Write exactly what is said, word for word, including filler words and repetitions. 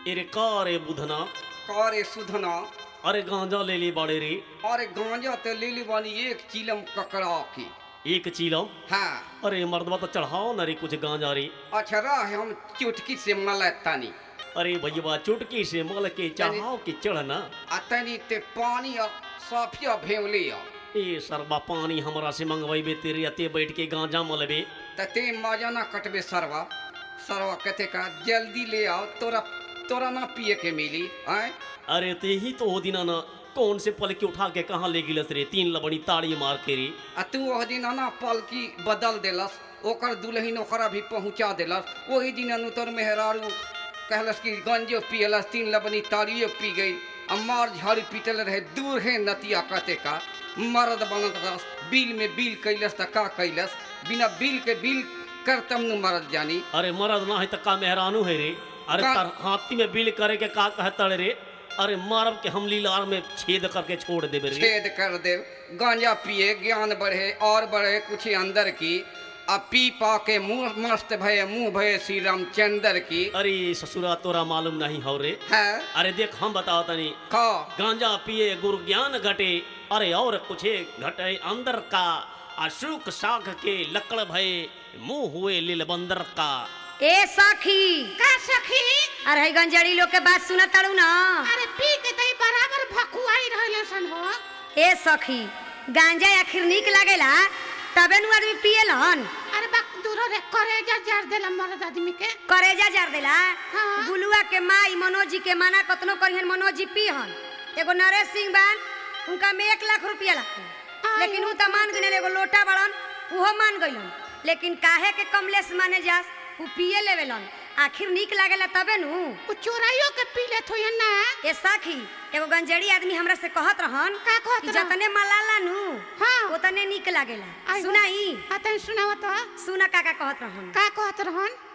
एरे का रे बुधना करे सुधना अरे गांजा ले ली बड़े रे अरे गांजा तो ले ली बानी एक चिलम ककड़ा के। एक चीलम हाँ अरे मर्दवा तो चढ़ाओ ना रे कुछ गांजा रे। अच्छा रह हम चुटकी से मलतानी। अरे भैया चुटकी से मल के चढ़ाओ के चढ़ना अतनी ते पानी और साफिया भेवले ए सरबा पानी हमरा से मंगवाइबे तेरे अते बैठ के गांजा मलबे तते मजा ना कटबे सरवा। सरवा कहते का जल्दी ले आओ तोरा तोरा ना पिए के मिली आए। अरे ते ही तो हो दिना ना कौन से पल के उठा के कहाँ ले गिलस रे तीन लबड़ी ताड़ी मार के रे। आ तू वह दिन ना पलकी बदल देलस ओकर दुल्हन ओकरा भी पहुँचा देलस। वही दिन अनु तोर मेहरारू कहलस कि गंजो पियलस तीन लबनी ताड़ियो पी गई। आ मार झाड़ी पीटल रहे दूर है नतिया कहते का मर्द बनत रस बिल में बिल कैलस त का कैलस बिना बिल के बिल करतम नु मर्द जानी। अरे मरद ना है त का मेहरानू है रे। अरे का- तर हाथी में बिल करे के का कहतड़ रे। अरे मारब के हम लीलार में छेद करके छोड़ देबे रे। छेद कर दे गांजा पिए ज्ञान बढ़े और बढ़े कुछ अंदर की। अब पी पा के मुंह मस्त भये मुंह भये श्री रामचंद्र की। अरे ससुरा तोरा मालूम नहीं हो रे। है अरे देख हम बताओ तनी का गांजा पिए गुरु ज्ञान घटे अरे और कुछ घटे अंदर का अशोक शाख के लकड़ भये मुंह हुए लील बंदर का। ए सखी का सखी अरे गंजड़ी लोग के बात सुना ताड़ू ना। अरे पी के तई बराबर भकुआई रहले सन हो। ए सखी गांजा आखिर निक लागेला तबे नु आदमी पियलन। अरे बक दूर रे करेजा जार देला मर्द आदमी के। करेजा जार देला। हाँ। गुलुआ के माई मनोज जी के माना कतनो करिहन मनोज जी पीहन। एगो नरेश सिंह बान उनका में एक लाख रुपया लाखन लेकिन उ त मान गइलन। एगो लोटा बड़न उहो मान गइलन लेकिन काहे के कमलेश माने जास उ पिए लेवेलन। आखिर निक लागेला तबे नु। उ चोराइयो के पी लेत होय ना। ए सखी एगो गंजड़ी आदमी हमरा से कहत रहन का कहत कि रहन? जतने मलाला नु हाँ। ओतने निक लागेला। आई हो। सुनाई आ तई सुनाव तो सुना काका कहत रहन। का कहत रहन।